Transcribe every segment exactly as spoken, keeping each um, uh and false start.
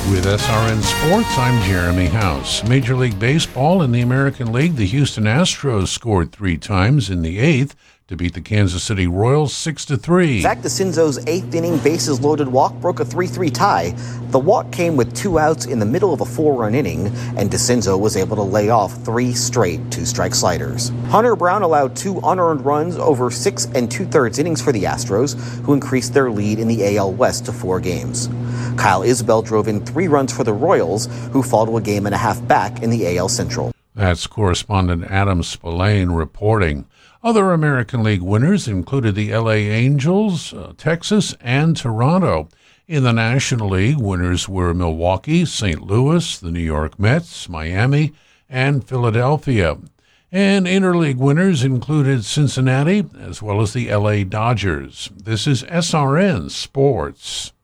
With S R N Sports, I'm Jeremy House. Major League Baseball in the American League, the Houston Astros scored three times in the eighth to beat the Kansas City Royals six to three. Zach DeCinzo's eighth-inning bases-loaded walk broke a three three tie. The walk came with two outs in the middle of a four-run inning, and DeCinzo was able to lay off three straight two-strike sliders. Hunter Brown allowed two unearned runs over six and two-thirds innings for the Astros, who increased their lead in the A L West to four games. Kyle Isbell drove in three runs for the Royals, who fall to a game and a half back in the A L Central. That's correspondent Adam Spillane reporting. Other American League winners included the L A Angels, uh, Texas, and Toronto. In the National League, winners were Milwaukee, Saint Louis, the New York Mets, Miami, and Philadelphia. And interleague winners included Cincinnati, as well as the L A Dodgers. This is S R N Sports.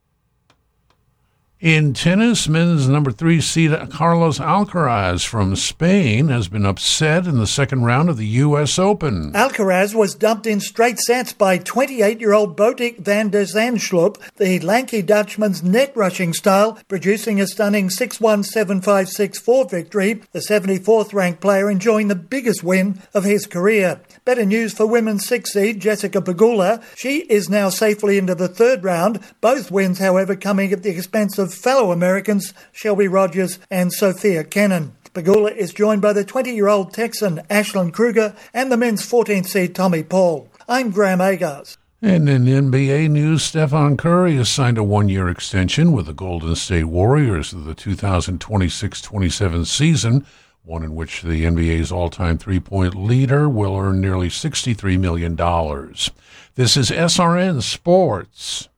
In tennis, men's number three seed Carlos Alcaraz from Spain has been upset in the second round of the U S Open. Alcaraz was dumped in straight sets by twenty-eight-year-old Botic van der Zandschulp, the lanky Dutchman's net-rushing style, producing a stunning six one, seven five, six four victory, the seventy-fourth ranked player enjoying the biggest win of his career. Better news for women's six seed Jessica Pegula. She is now safely into the third round, both wins, however, coming at the expense of fellow Americans Shelby Rogers and Sophia Kenin. Pegula is joined by the twenty-year-old Texan Ashlyn Kruger and the men's fourteenth seed Tommy Paul. I'm Graham Agars. And in N B A news, Stephen Curry has signed a one-year extension with the Golden State Warriors of the two thousand twenty-six twenty-seven season, one in which the N B A's all-time three-point leader will earn nearly sixty-three million dollars. This is S R N Sports.